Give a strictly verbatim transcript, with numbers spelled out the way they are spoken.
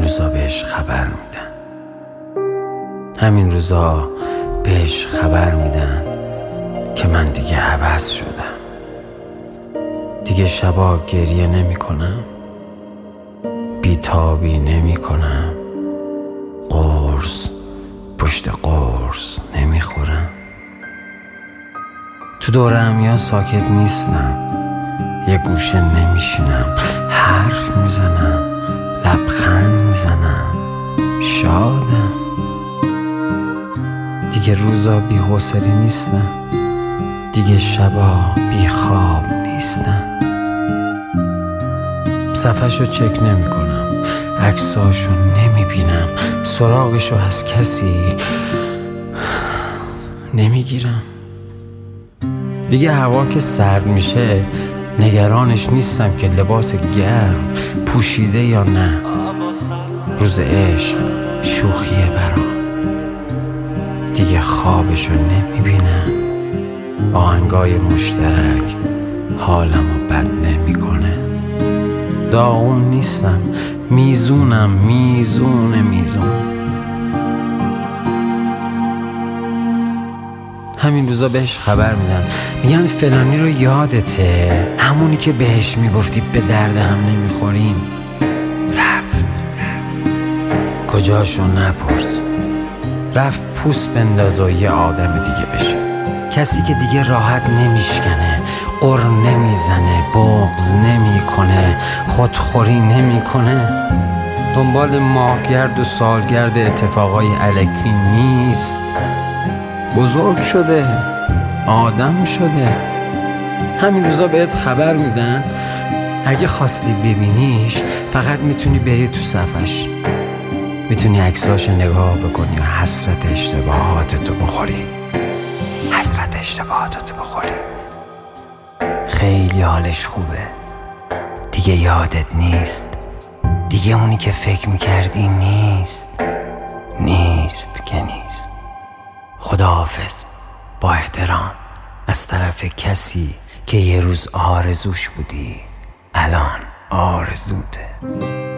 روزا بهش خبر میدن همین روزا بهش خبر میدن که من دیگه عوض شدم. دیگه شبا گریه نمی کنم، بیتابی نمی کنم، قرص پشت قرص نمی خورم. تو دور همیا ساکت نیستم، یه گوشه نمیشینم، حرف میزنم، لبخند میزنم، شادم. دیگه روزا بی حوصله نیستم، دیگه شبا بی خواب نیستم. صفحشو چک نمی کنم، عکساشو نمی بینم، سراغشو از کسی نمی گیرم. دیگه هوا که سرد میشه نگرانش نیستم که لباس گرم پوشیده یا نه. روز عشق شوخیه برام، دیگه خوابشو نمی بینم. آهنگای مشترک حالمو بد نمی کنه. داغون نیستم، میزونم، میزون میزون. همین روزا بهش خبر میدن، میگن فلانی رو یادته، همونی که بهش میگفتی به درد هم نمیخوریم. رفت کجاشو نپرس، رفت پوست بنداز و یه آدم دیگه بشه. کسی که دیگه راحت نمیشکنه، قر نمیزنه، بغض نمیکنه، خودخوری نمیکنه، دنبال ماهگرد و سالگرد اتفاقای الکی نیست. بزرگ شده، آدم شده. همین روزا بهت خبر میدن اگه خواستی ببینیش فقط میتونی بری تو صفحش، میتونی عکساشو نگاه بکنی و حسرت اشتباهاتتو بخوری. حسرت اشتباهاتتو بخوری. خیلی حالش خوبه، دیگه یادت نیست، دیگه اونی که فکر میکردی نیست. نیست که نیست. خداحافظ، با احترام، از طرف کسی که یه روز آرزوش بودی، الان آرزوته.